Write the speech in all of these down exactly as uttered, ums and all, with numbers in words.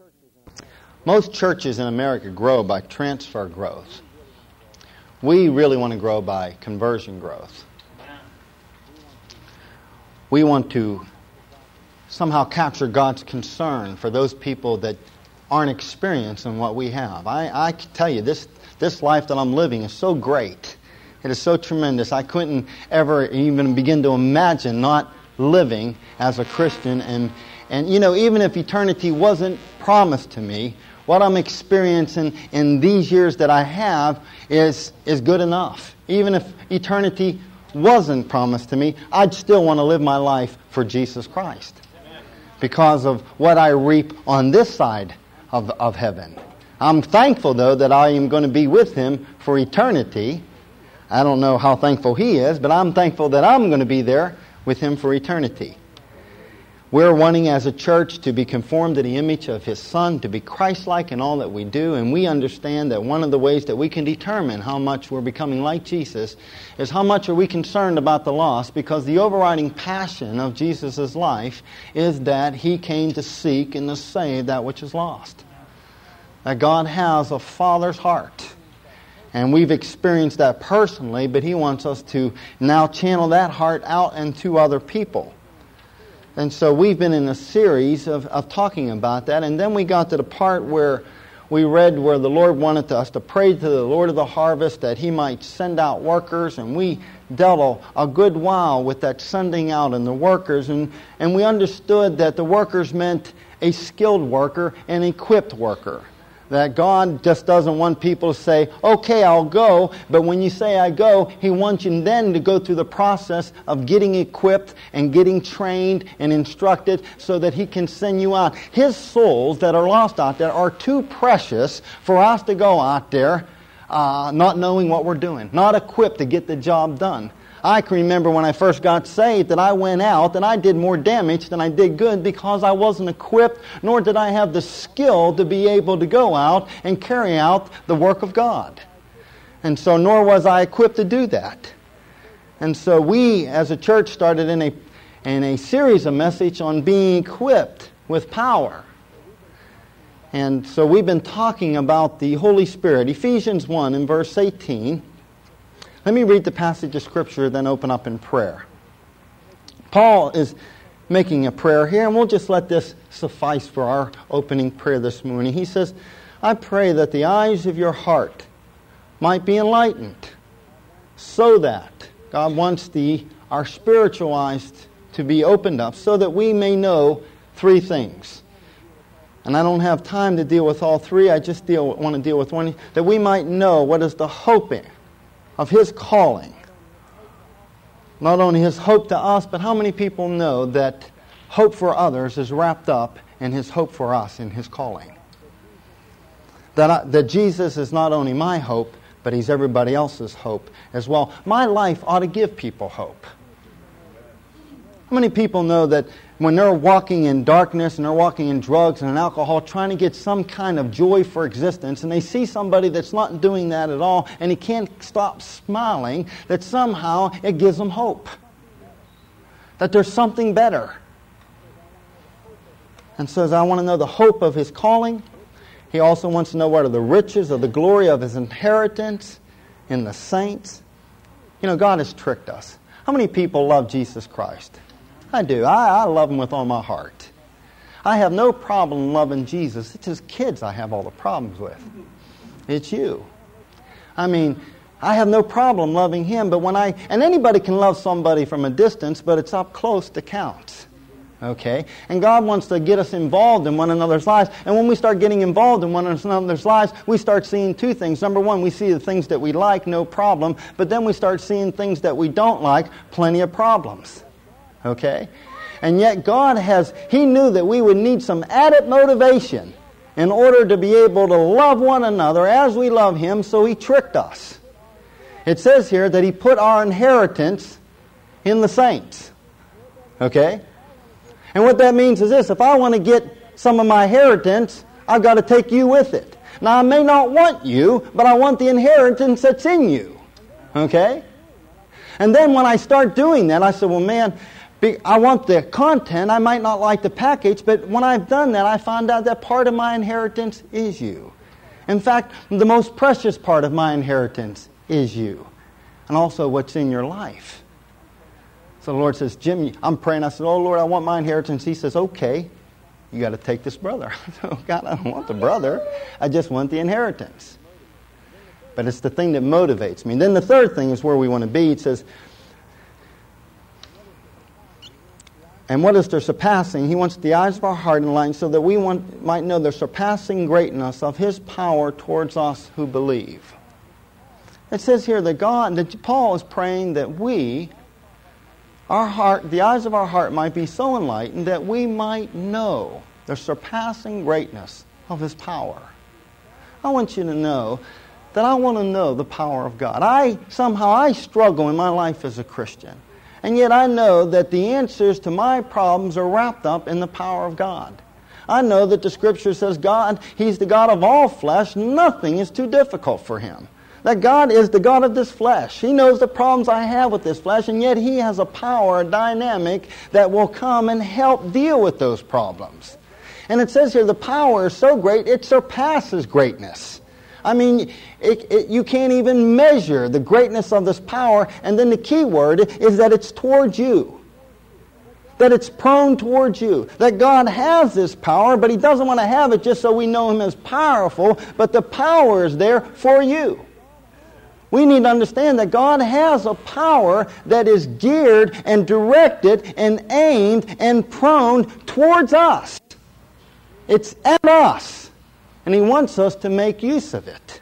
Most churches in America grow by transfer growth. We really want to grow by conversion growth. We want to somehow capture God's concern for those people that aren't experiencing what we have. I, I can tell you, this, this life that I'm living is so great. It is so tremendous. I couldn't ever even begin to imagine not living as a Christian. And, and you know, even if eternity wasn't promised to me, what I'm experiencing in these years that I have is, is good enough. Even if eternity wasn't promised to me, I'd still want to live my life for Jesus Christ because of what I reap on this side of, of heaven. I'm thankful, though, that I am going to be with Him for eternity. I don't know how thankful He is, but I'm thankful that I'm going to be there with Him for eternity. We're wanting as a church to be conformed to the image of His Son, to be Christ-like in all that we do, and we understand that one of the ways that we can determine how much we're becoming like Jesus is how much are we concerned about the lost, because the overriding passion of Jesus' life is that He came to seek and to save that which is lost. That God has a Father's heart. And we've experienced that personally, but He wants us to now channel that heart out into other people. And so we've been in a series of, of talking about that. And then we got to the part where we read where the Lord wanted us to pray to the Lord of the harvest that He might send out workers. And we dealt a, a good while with that sending out and the workers. And, and we understood that the workers meant a skilled worker, an equipped worker. That God just doesn't want people to say, okay, I'll go. But when you say I go, He wants you then to go through the process of getting equipped and getting trained and instructed so that He can send you out. His souls that are lost out there are too precious for us to go out there uh, not knowing what we're doing, not equipped to get the job done. I can remember when I first got saved that I went out and I did more damage than I did good because I wasn't equipped, nor did I have the skill to be able to go out and carry out the work of God. And so nor was I equipped to do that. And so we as a church started in a, in a series of messages on being equipped with power. And so we've been talking about the Holy Spirit. Ephesians one in verse eighteen. Let me read the passage of Scripture, then open up in prayer. Paul is making a prayer here, and we'll just let this suffice for our opening prayer this morning. He says, I pray that the eyes of your heart might be enlightened, so that God wants the our spiritual eyes to be opened up, so that we may know three things. And I don't have time to deal with all three. I just deal, want to deal with one. That we might know what is the hoping of His calling. Not only His hope to us, but how many people know that hope for others is wrapped up in His hope for us in His calling? That, I, that Jesus is not only my hope, but He's everybody else's hope as well. My life ought to give people hope. How many people know that when they're walking in darkness and they're walking in drugs and alcohol, trying to get some kind of joy for existence, and they see somebody that's not doing that at all, and he can't stop smiling, that somehow it gives them hope. That there's something better. And says, I want to know the hope of His calling. He also wants to know what are the riches of the glory of His inheritance in the saints. You know, God has tricked us. How many people love Jesus Christ? I do. I, I love Him with all my heart. I have no problem loving Jesus. It's His kids I have all the problems with. It's you. I mean, I have no problem loving Him, but when I... And anybody can love somebody from a distance, but it's up close that counts. Okay? And God wants to get us involved in one another's lives. And when we start getting involved in one another's lives, we start seeing two things. Number one, we see the things that we like, no problem. But then we start seeing things that we don't like, plenty of problems. Okay? And yet God has, He knew that we would need some added motivation in order to be able to love one another as we love Him, so He tricked us. It says here that He put our inheritance in the saints. Okay? And what that means is this: if I want to get some of my inheritance, I've got to take you with it. Now, I may not want you, but I want the inheritance that's in you. Okay? And then when I start doing that, I said, well, man, Be- I want the content. I might not like the package, but when I've done that, I find out that part of my inheritance is you. In fact, the most precious part of my inheritance is you, and also what's in your life. So the Lord says, Jim, I'm praying. I said, oh, Lord, I want my inheritance. He says, okay, you got to take this brother. I said, oh, God, I don't want the brother. I just want the inheritance. But it's the thing that motivates me. And then the third thing is where we want to be. It says, and what is their surpassing? He wants the eyes of our heart enlightened so that we want, might know the surpassing greatness of His power towards us who believe. It says here that God, that Paul is praying that we, our heart, the eyes of our heart might be so enlightened that we might know the surpassing greatness of His power. I want you to know that I want to know the power of God. I somehow I struggle in my life as a Christian. And yet I know that the answers to my problems are wrapped up in the power of God. I know that the Scripture says God, He's the God of all flesh. Nothing is too difficult for Him. That God is the God of this flesh. He knows the problems I have with this flesh, and yet He has a power, a dynamic that will come and help deal with those problems. And it says here the power is so great, it surpasses greatness. I mean, it, it, you can't even measure the greatness of this power. And then the key word is that it's towards you. That it's prone towards you. That God has this power, but He doesn't want to have it just so we know Him as powerful. But the power is there for you. We need to understand that God has a power that is geared and directed and aimed and prone towards us. It's at us. And He wants us to make use of it.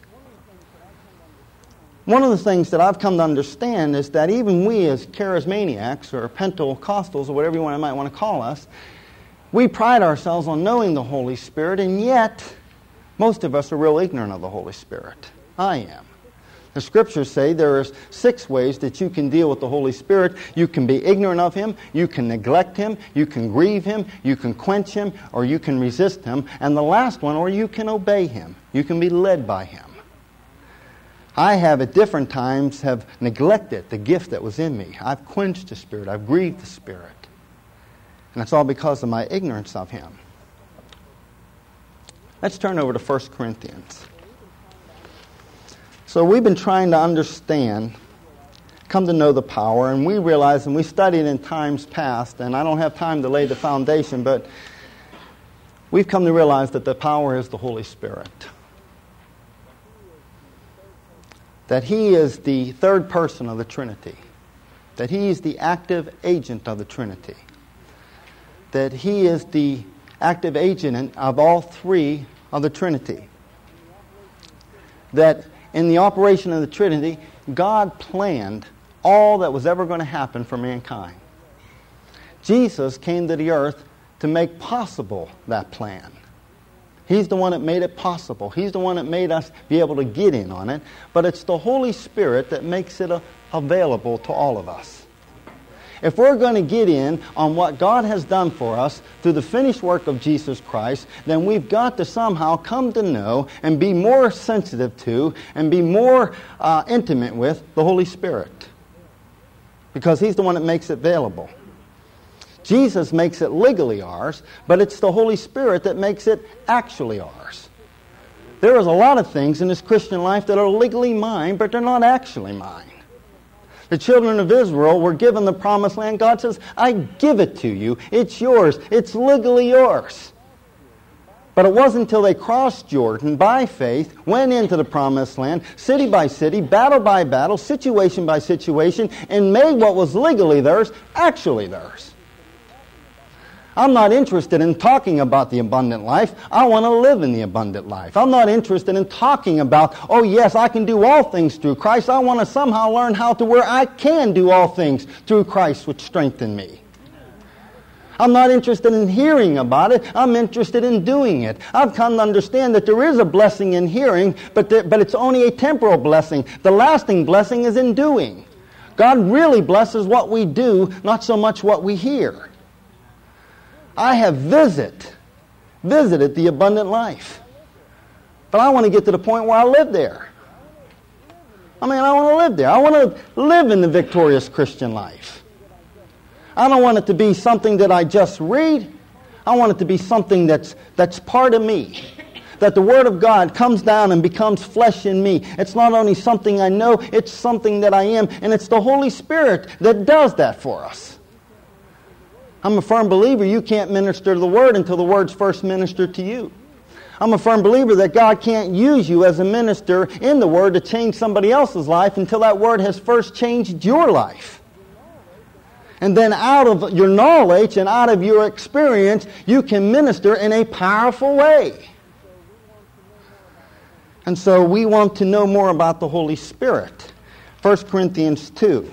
One of the things that I've come to understand is that even we as charismaniacs or Pentecostals or whatever you might want to call us, we pride ourselves on knowing the Holy Spirit, and yet most of us are real ignorant of the Holy Spirit. I am. The Scriptures say there are six ways that you can deal with the Holy Spirit. You can be ignorant of Him, you can neglect Him, you can grieve Him, you can quench Him, or you can resist Him. And the last one, or you can obey Him. You can be led by Him. I have at different times have neglected the gift that was in me. I've quenched the Spirit, I've grieved the Spirit. And it's all because of my ignorance of Him. Let's turn over to First Corinthians. So we've been trying to understand, come to know the power, and we realize, and we studied in times past, and I don't have time to lay the foundation, but we've come to realize that the power is the Holy Spirit. That He is the third person of the Trinity. That He is the active agent of the Trinity. That He is the active agent of all three of the Trinity. That in the operation of the Trinity, God planned all that was ever going to happen for mankind. Jesus came to the earth to make possible that plan. He's the one that made it possible. He's the one that made us be able to get in on it. But it's the Holy Spirit that makes it a, available to all of us. If we're going to get in on what God has done for us through the finished work of Jesus Christ, then we've got to somehow come to know and be more sensitive to and be more uh, intimate with the Holy Spirit. Because He's the one that makes it available. Jesus makes it legally ours, but it's the Holy Spirit that makes it actually ours. There is a lot of things in this Christian life that are legally mine, but they're not actually mine. The children of Israel were given the promised land. God says, I give it to you. It's yours. It's legally yours. But it wasn't until they crossed Jordan by faith, went into the promised land, city by city, battle by battle, situation by situation, and made what was legally theirs actually theirs. I'm not interested in talking about the abundant life. I want to live in the abundant life. I'm not interested in talking about, oh yes, I can do all things through Christ. I want to somehow learn how to where I can do all things through Christ which strengthen me. I'm not interested in hearing about it. I'm interested in doing it. I've come to understand that there is a blessing in hearing, but, there, but it's only a temporal blessing. The lasting blessing is in doing. God really blesses what we do, not so much what we hear. I have visit, visited the abundant life. But I want to get to the point where I live there. I mean, I want to live there. I want to live in the victorious Christian life. I don't want it to be something that I just read. I want it to be something that's that's part of me. That the Word of God comes down and becomes flesh in me. It's not only something I know, it's something that I am. And it's the Holy Spirit that does that for us. I'm a firm believer you can't minister the Word until the Word's first ministered to you. I'm a firm believer that God can't use you as a minister in the Word to change somebody else's life until that Word has first changed your life. And then out of your knowledge and out of your experience, you can minister in a powerful way. And so we want to know more about the Holy Spirit. First Corinthians two.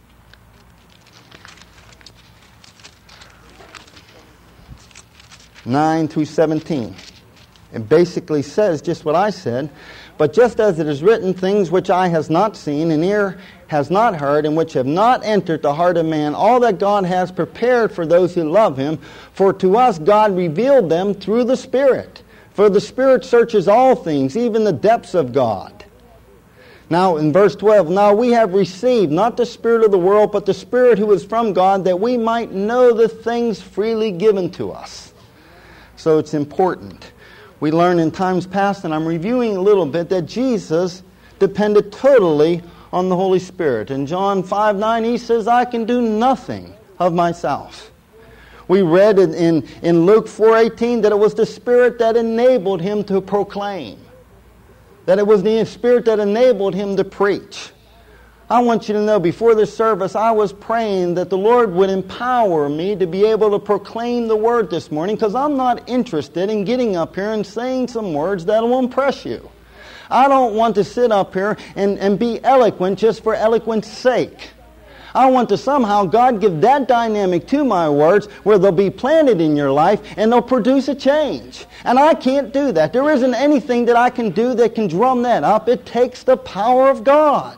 nine through seventeen. It basically says just what I said. But just as it is written, things which eye has not seen, and ear has not heard, and which have not entered the heart of man, all that God has prepared for those who love Him. For to us God revealed them through the Spirit. For the Spirit searches all things, even the depths of God. Now in verse twelve, now we have received not the spirit of the world, but the Spirit who is from God, that we might know the things freely given to us. So it's important. We learned in times past, and I'm reviewing a little bit, that Jesus depended totally on the Holy Spirit. In John five nine, He says, I can do nothing of myself. We read in, in, in Luke four eighteen that it was the Spirit that enabled Him to proclaim. That it was the Spirit that enabled Him to preach. I want you to know, before this service, I was praying that the Lord would empower me to be able to proclaim the Word this morning, because I'm not interested in getting up here and saying some words that will impress you. I don't want to sit up here and, and be eloquent just for eloquence sake. I want to somehow, God, give that dynamic to my words where they'll be planted in your life and they'll produce a change. And I can't do that. There isn't anything that I can do that can drum that up. It takes the power of God.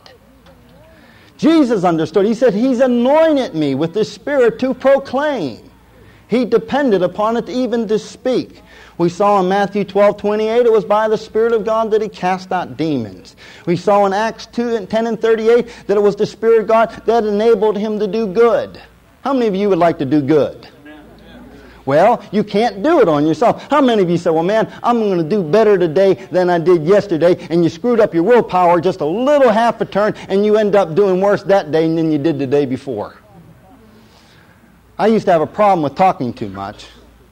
Jesus understood. He said, He's anointed me with the Spirit to proclaim. He depended upon it even to speak. We saw in Matthew twelve twenty-eight, it was by the Spirit of God that He cast out demons. We saw in Acts two and ten and thirty-eight that it was the Spirit of God that enabled Him to do good. How many of you would like to do good? Well, you can't do it on yourself. How many of you say, well, man, I'm going to do better today than I did yesterday, and you screwed up your willpower just a little half a turn, and you end up doing worse that day than you did the day before? I used to have a problem with talking too much.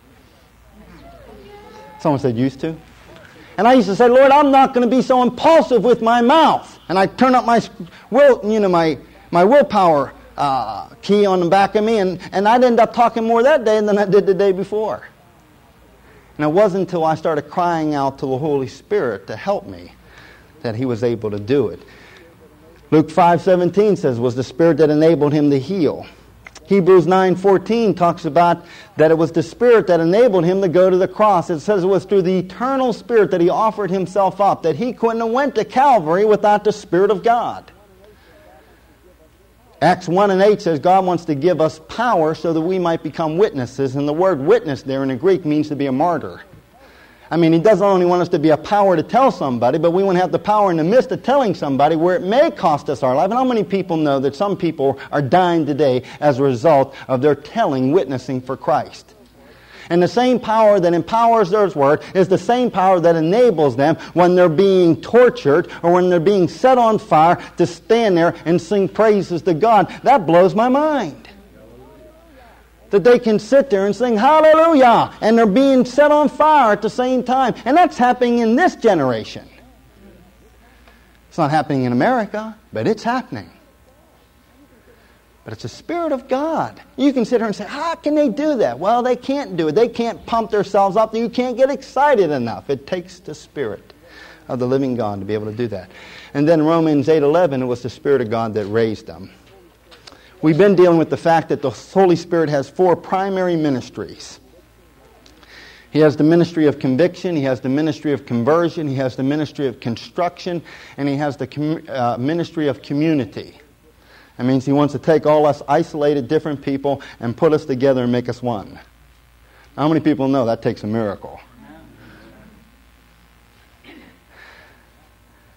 Someone said used to. And I used to say, Lord, I'm not going to be so impulsive with my mouth. And I turn up my will, you know, my, my willpower Uh, key on the back of me, and, and I'd end up talking more that day than I did the day before. And it wasn't until I started crying out to the Holy Spirit to help me that He was able to do it. Luke five seventeen says it was the Spirit that enabled Him to heal. Hebrews nine fourteen talks about that it was the Spirit that enabled Him to go to the cross. It says it was through the eternal Spirit that He offered Himself up, that He couldn't have went to Calvary without the Spirit of God. Acts one and eight says God wants to give us power so that we might become witnesses. And the word witness there in the Greek means to be a martyr. I mean, He doesn't only want us to be a power to tell somebody, but we want to have the power in the midst of telling somebody where it may cost us our life. And how many people know that some people are dying today as a result of their telling, witnessing for Christ? And the same power that empowers their word is the same power that enables them when they're being tortured or when they're being set on fire to stand there and sing praises to God. That blows my mind. That they can sit there and sing hallelujah and they're being set on fire at the same time. And that's happening in this generation. It's not happening in America, but it's happening. But it's the Spirit of God. You can sit here and say, how can they do that? Well, they can't do it. They can't pump themselves up. You can't get excited enough. It takes the Spirit of the living God to be able to do that. And then Romans eight eleven, it was the Spirit of God that raised them. We've been dealing with the fact that the Holy Spirit has four primary ministries. He has the ministry of conviction, He has the ministry of conversion, He has the ministry of construction, and He has the com- uh, ministry of community. That means He wants to take all us isolated, different people and put us together and make us one. How many people know that takes a miracle?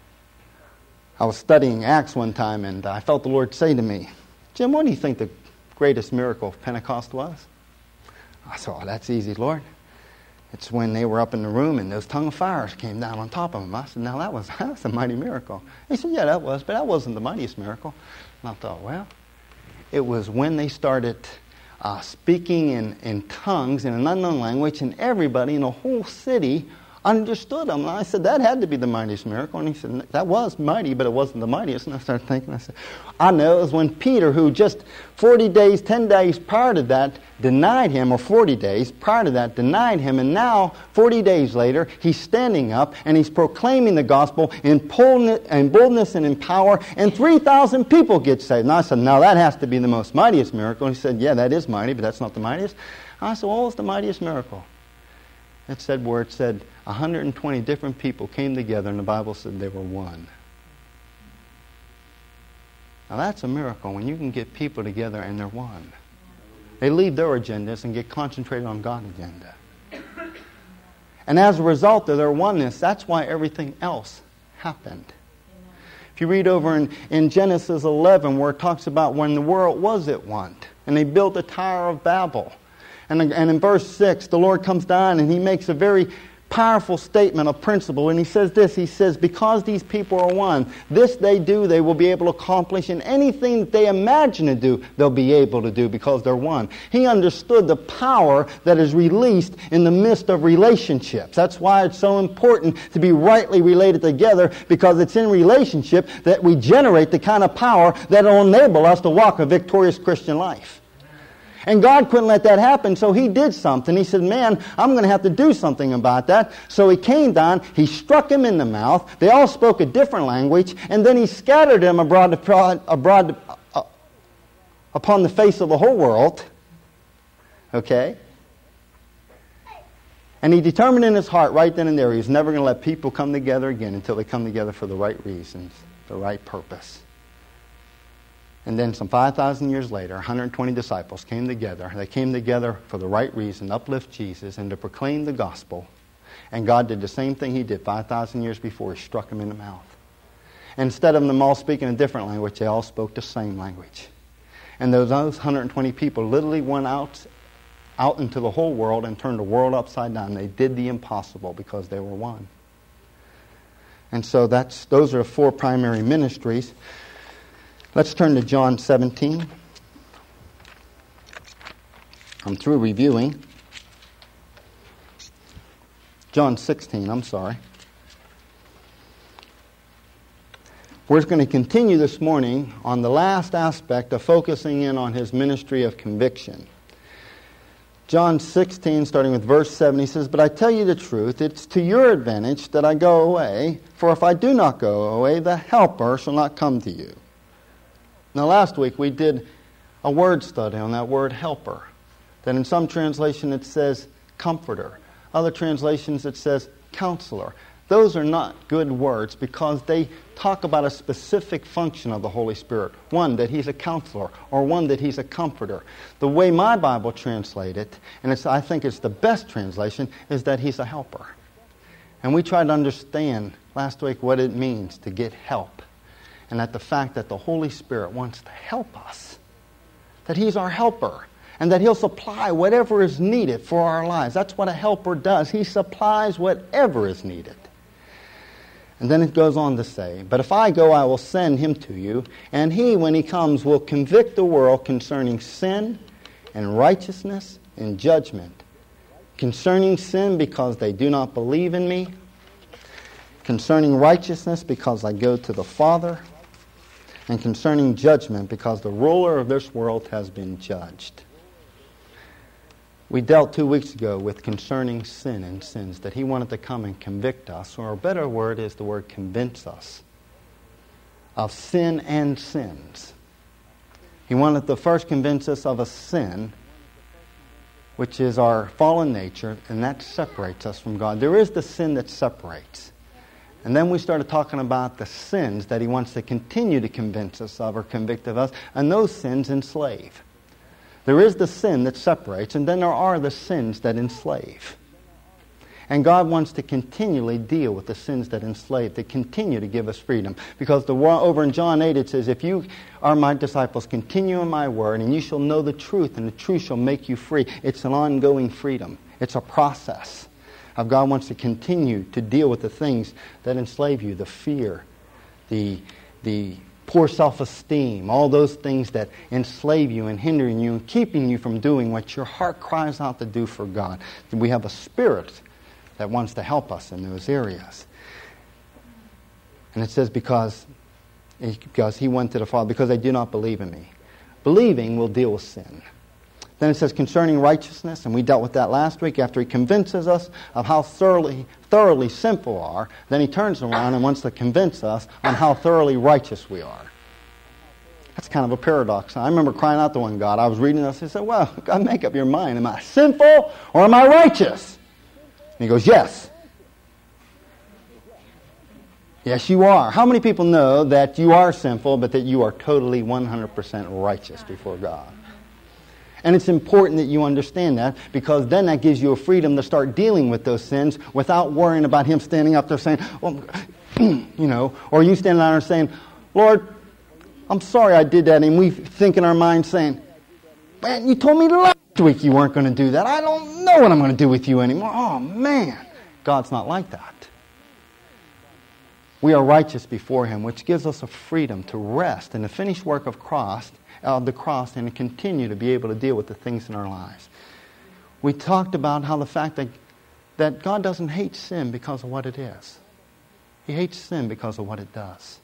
I was studying Acts one time, and I felt the Lord say to me, Jim, what do you think the greatest miracle of Pentecost was? I said, oh, that's easy, Lord. It's when they were up in the room and those tongue of fires came down on top of them. I said, now that was that's a mighty miracle. He said, yeah, that was, but that wasn't the mightiest miracle. And I thought, well, it was when they started uh, speaking in, in tongues in an unknown language, and everybody in the whole city understood them. And I said, that had to be the mightiest miracle. And he said, that was mighty, but it wasn't the mightiest. And I started thinking, I said, I know it was when Peter, who just forty days, ten days prior to that, denied him, or forty days prior to that, denied him. And now, forty days later, he's standing up and he's proclaiming the gospel in boldness and in power, and three thousand people get saved. And I said, now that has to be the most mightiest miracle. And he said, yeah, that is mighty, but that's not the mightiest. And I said, well, what was the mightiest miracle? It said where it said one hundred twenty different people came together, and the Bible said they were one. Now that's a miracle, when you can get people together and they're one. They leave their agendas and get concentrated on God's agenda. And as a result of their oneness, that's why everything else happened. If you read over in, in Genesis eleven, where it talks about when the world was at one, and they built the Tower of Babel. And, and in verse six, the Lord comes down and He makes a very powerful statement of principle. And He says this, He says, because these people are one, this they do, they will be able to accomplish. And anything that they imagine to do, they'll be able to do because they're one. He understood the power that is released in the midst of relationships. That's why it's so important to be rightly related together, because it's in relationship that we generate the kind of power that will enable us to walk a victorious Christian life. And God couldn't let that happen, so He did something. He said, man, I'm going to have to do something about that. So He came down, He struck him in the mouth. They all spoke a different language, and then He scattered them abroad, abroad uh, upon the face of the whole world. Okay? And He determined in His heart right then and there, He was never going to let people come together again until they come together for the right reasons, the right purpose. And then some five thousand years later, one hundred twenty disciples came together. They came together for the right reason, to uplift Jesus and to proclaim the gospel. And God did the same thing He did five thousand years before. He struck them in the mouth. And instead of them all speaking a different language, they all spoke the same language. And those, those one hundred twenty people literally went out, out into the whole world and turned the world upside down. They did the impossible because they were one. And so that's those are four primary ministries. Let's turn to John seventeen. I'm through reviewing. John sixteen, I'm sorry. We're going to continue this morning on the last aspect of focusing in on His ministry of conviction. John sixteen, starting with verse seven, He says, but I tell you the truth, it's to your advantage that I go away, for if I do not go away, the Helper shall not come to you. Now, last week we did a word study on that word helper. That in some translation it says comforter. Other translations it says counselor. Those are not good words because they talk about a specific function of the Holy Spirit. One, that He's a counselor, or one, that He's a comforter. The way my Bible translates it, and it's, I think it's the best translation, is that He's a helper. And we tried to understand last week what it means to get help. And that the fact that the Holy Spirit wants to help us. That He's our helper. And that He'll supply whatever is needed for our lives. That's what a helper does. He supplies whatever is needed. And then it goes on to say, but if I go, I will send Him to you. And He, when He comes, will convict the world concerning sin and righteousness and judgment. Concerning sin, because they do not believe in Me. Concerning righteousness, because I go to the Father. And concerning judgment, because the ruler of this world has been judged. We dealt two weeks ago with concerning sin and sins, that He wanted to come and convict us, or a better word is the word convince us, of sin and sins. He wanted to first convince us of a sin, which is our fallen nature, and that separates us from God. There is the sin that separates. And then we started talking about the sins that He wants to continue to convince us of or convict of us, and those sins enslave. There is the sin that separates, and then there are the sins that enslave. And God wants to continually deal with the sins that enslave, to continue to give us freedom. Because the over in John eight it says, if you are my disciples, continue in my word, and you shall know the truth, and the truth shall make you free. It's an ongoing freedom. It's a process of God wants to continue to deal with the things that enslave you, the fear, the the poor self-esteem, all those things that enslave you and hindering you and keeping you from doing what your heart cries out to do for God. We have a Spirit that wants to help us in those areas. And it says, because, because he went to the Father, because they do not believe in me. Believing will deal with sin. Then it says concerning righteousness, and we dealt with that last week, after he convinces us of how thoroughly, thoroughly sinful we are, then he turns around and wants to convince us on how thoroughly righteous we are. That's kind of a paradox. I remember crying out to one God. I was reading this, I said, well, God, make up your mind. Am I sinful or am I righteous? And he goes, yes. Yes, you are. How many people know that you are sinful, but that you are totally one hundred percent righteous before God? And it's important that you understand that, because then that gives you a freedom to start dealing with those sins without worrying about him standing up there saying, well, you know, or you standing there and saying, Lord, I'm sorry I did that. And we think in our mind saying, man, you told me last week you weren't going to do that. I don't know what I'm going to do with you anymore. Oh, man. God's not like that. We are righteous before him, which gives us a freedom to rest in the finished work of Christ, of the cross, and to continue to be able to deal with the things in our lives. We talked about how the fact that, that God doesn't hate sin because of what it is. He hates sin because of what it does.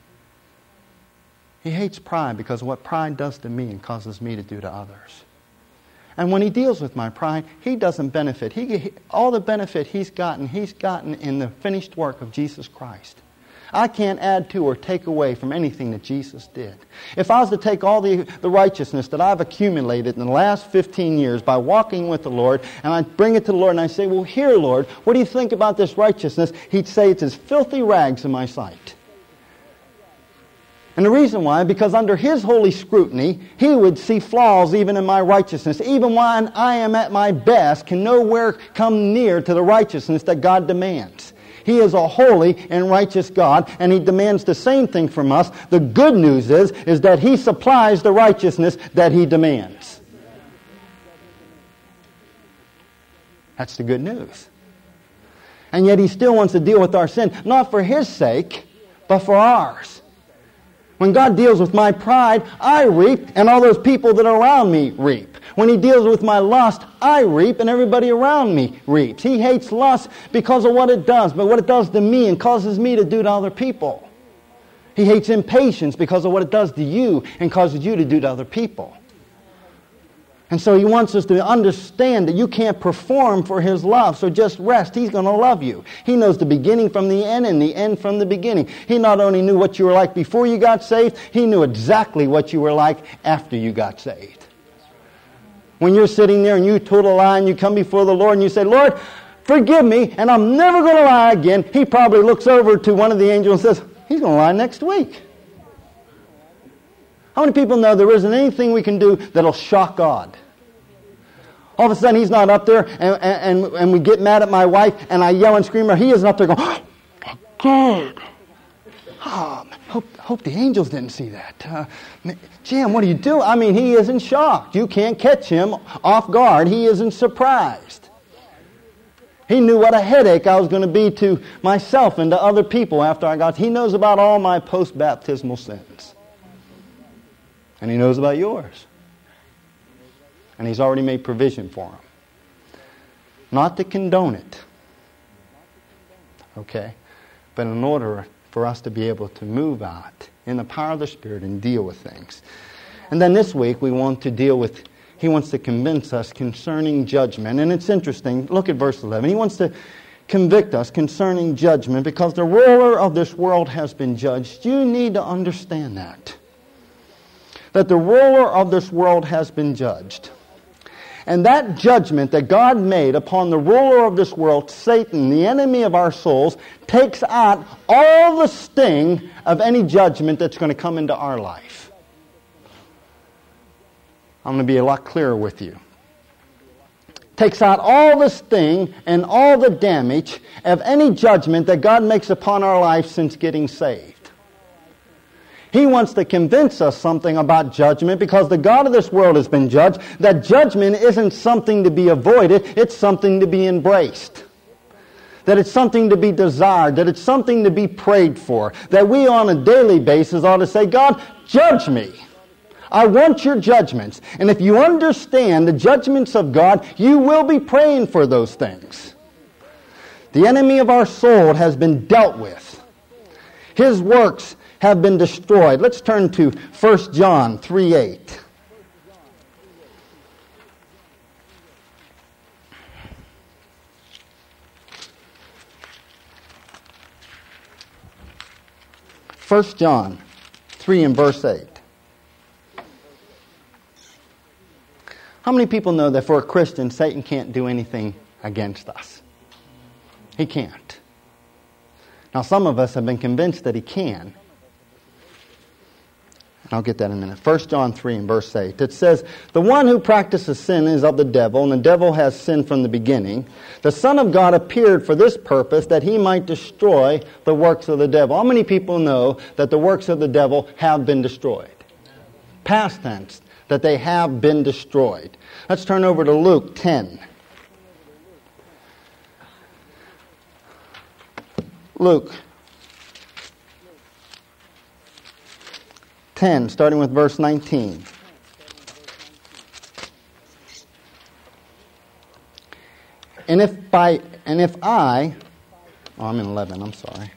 He hates pride because of what pride does to me and causes me to do to others. And when he deals with my pride, he doesn't benefit. He, he, all the benefit he's gotten, he's gotten in the finished work of Jesus Christ. I can't add to or take away from anything that Jesus did. If I was to take all the, the righteousness that I've accumulated in the last fifteen years by walking with the Lord, and I bring it to the Lord and I say, well, here, Lord, what do you think about this righteousness? He'd say it's as filthy rags in my sight. And the reason why, because under his holy scrutiny, he would see flaws even in my righteousness. Even when I am at my best, can nowhere come near to the righteousness that God demands. He is a holy and righteous God, and he demands the same thing from us. The good news is, is that he supplies the righteousness that he demands. That's the good news. And yet he still wants to deal with our sin, not for his sake, but for ours. When God deals with my pride, I reap, and all those people that are around me reap. When he deals with my lust, I reap, and everybody around me reaps. He hates lust because of what it does, but what it does to me and causes me to do to other people. He hates impatience because of what it does to you and causes you to do to other people. And so he wants us to understand that you can't perform for his love, so just rest. He's going to love you. He knows the beginning from the end and the end from the beginning. He not only knew what you were like before you got saved, he knew exactly what you were like after you got saved. When you're sitting there and you total lie and you come before the Lord and you say, Lord, forgive me, and I'm never going to lie again, he probably looks over to one of the angels and says, he's going to lie next week. How many people know there isn't anything we can do that'll shock God? All of a sudden he's not up there and, and, and we get mad at my wife and I yell and scream, or he isn't up there going, oh, God. Oh, hope, hope the angels didn't see that. Uh, Jim, what do you do? I mean, he isn't shocked. You can't catch him off guard. He isn't surprised. He knew what a headache I was going to be to myself and to other people after I got. He knows about all my post-baptismal sins. And he knows about yours. And he's already made provision for them. Not to condone it. Okay? But in order for us to be able to move out in the power of the Spirit and deal with things. And then this week we want to deal with, he wants to convince us concerning judgment. And it's interesting, look at verse eleven. He wants to convict us concerning judgment because the ruler of this world has been judged. You need to understand that. That the ruler of this world has been judged. And that judgment that God made upon the ruler of this world, Satan, the enemy of our souls, takes out all the sting of any judgment that's going to come into our life. I'm going to be a lot clearer with you. takes out all the sting and all the damage of any judgment that God makes upon our life since getting saved. He wants to convince us something about judgment because the God of this world has been judged, that judgment isn't something to be avoided, it's something to be embraced. That it's something to be desired, that it's something to be prayed for, that we on a daily basis ought to say, God, judge me. I want your judgments. And if you understand the judgments of God, you will be praying for those things. The enemy of our soul has been dealt with. His works have been destroyed. Let's turn to First John three eight. First John three and verse eight. How many people know that for a Christian, Satan can't do anything against us? He can't. Now, some of us have been convinced that he can. I'll get that in a minute. First John three and verse eight. It says, the one who practices sin is of the devil, and the devil has sinned from the beginning. The Son of God appeared for this purpose, that he might destroy the works of the devil. How many people know that the works of the devil have been destroyed? Past tense, that they have been destroyed. Let's turn over to Luke ten. Luke ten, starting with verse nineteen. And if by and if I, oh, I'm in eleven. I'm sorry.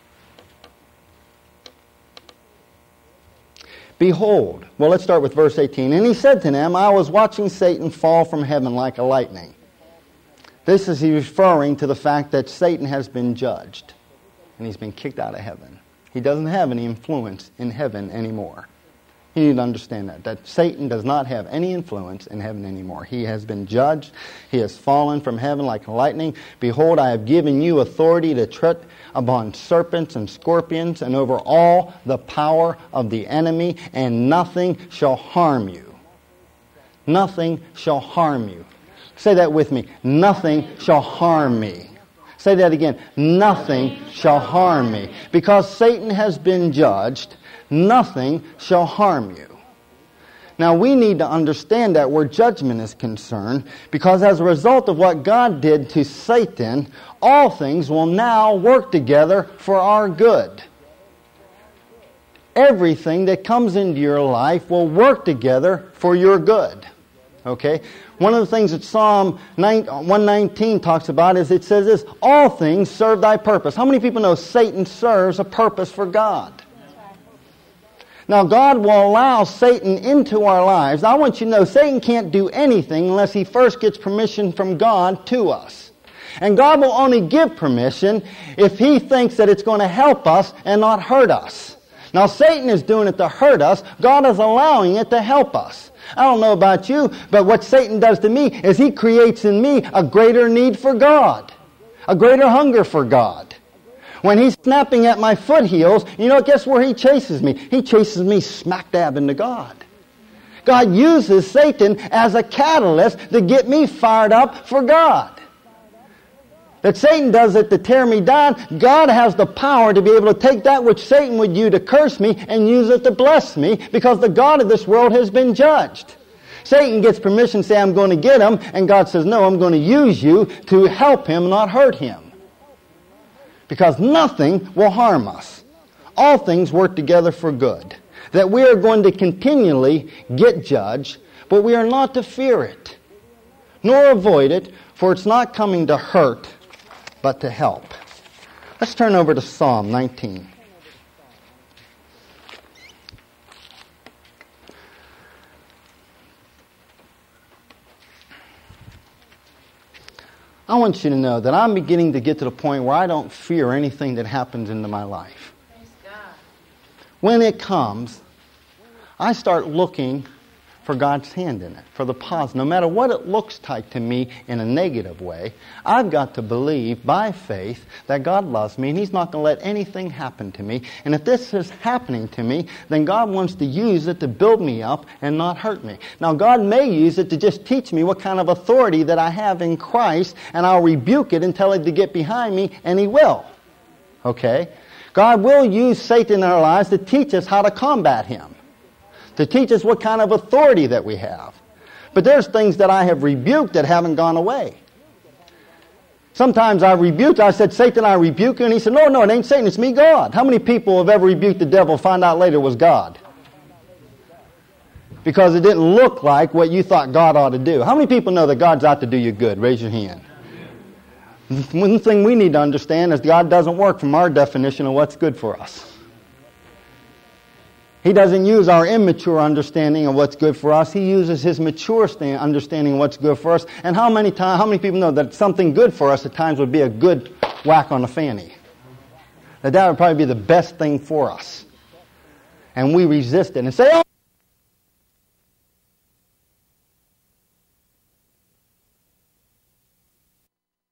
Behold, well, let's start with verse eighteen. And he said to them, I was watching Satan fall from heaven like a lightning. This is he referring to the fact that Satan has been judged, and he's been kicked out of heaven. He doesn't have any influence in heaven anymore. You need to understand that, that Satan does not have any influence in heaven anymore. He has been judged. He has fallen from heaven like lightning. Behold, I have given you authority to tread upon serpents and scorpions and over all the power of the enemy, and nothing shall harm you. Nothing shall harm you. Say that with me. Nothing shall harm me. Say that again. Nothing shall harm me. Because Satan has been judged, nothing shall harm you. Now we need to understand that where judgment is concerned, because as a result of what God did to Satan, all things will now work together for our good. Everything that comes into your life will work together for your good. Okay? One of the things that Psalm one nineteen talks about is it says this, all things serve thy purpose. How many people know Satan serves a purpose for God? Now, God will allow Satan into our lives. I want you to know Satan can't do anything unless he first gets permission from God to us. And God will only give permission if he thinks that it's going to help us and not hurt us. Now, Satan is doing it to hurt us. God is allowing it to help us. I don't know about you, but what Satan does to me is he creates in me a greater need for God, a greater hunger for God. When he's snapping at my foothills, you know, guess where he chases me? He chases me smack dab into God. God uses Satan as a catalyst to get me fired up for God. That Satan does it to tear me down, God has the power to be able to take that which Satan would use to curse me and use it to bless me, because the God of this world has been judged. Satan gets permission to say, I'm going to get him, and God says, no, I'm going to use you to help him, not hurt him. Because nothing will harm us. All things work together for good. That we are going to continually get judged, but we are not to fear it, nor avoid it, for it's not coming to hurt, but to help. Let's turn over to Psalm nineteen. I want you to know that I'm beginning to get to the point where I don't fear anything that happens into my life. When it comes, I start looking for God's hand in it, for the positive. No matter what it looks like to me in a negative way, I've got to believe by faith that God loves me and He's not going to let anything happen to me. And if this is happening to me, then God wants to use it to build me up and not hurt me. Now, God may use it to just teach me what kind of authority that I have in Christ, and I'll rebuke it and tell it to get behind me, and He will. Okay? God will use Satan in our lives to teach us how to combat him, to teach us what kind of authority that we have. But there's things that I have rebuked that haven't gone away. Sometimes I rebuked, I said, Satan, I rebuke you. And he said, no, no, it ain't Satan, it's me, God. How many people have ever rebuked the devil and found out later it was God? Because it didn't look like what you thought God ought to do. How many people know that God's out to do you good? Raise your hand. One thing we need to understand is God doesn't work from our definition of what's good for us. He doesn't use our immature understanding of what's good for us. He uses His mature understanding of what's good for us. And how many times, how many people know that something good for us at times would be a good whack on the fanny? That that would probably be the best thing for us. And we resist it and say, oh,